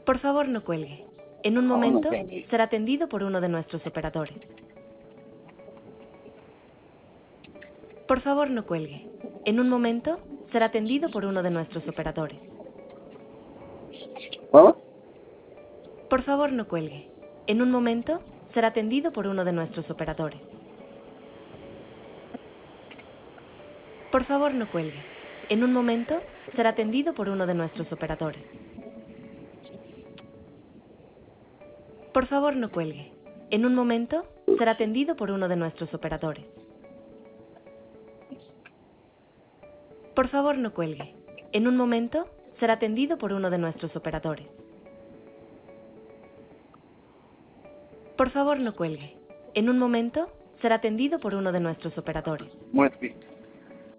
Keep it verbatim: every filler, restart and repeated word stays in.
Por favor, no cuelgue. En un No, no momento cuelgue. será atendido por uno de nuestros operadores. Por favor, no cuelgue. En un momento será atendido por uno de nuestros operadores. ¿Cómo? Por favor, no cuelgue. En un momento será atendido por uno de nuestros operadores. Por favor, no cuelgue. En un momento será atendido por uno de nuestros operadores. Por favor, no cuelgue. En un momento será atendido por uno de nuestros operadores. Por favor, no cuelgue. En un momento será atendido por uno de nuestros operadores. Por favor, no cuelgue. En un momento será atendido por uno de nuestros operadores. Muy bien.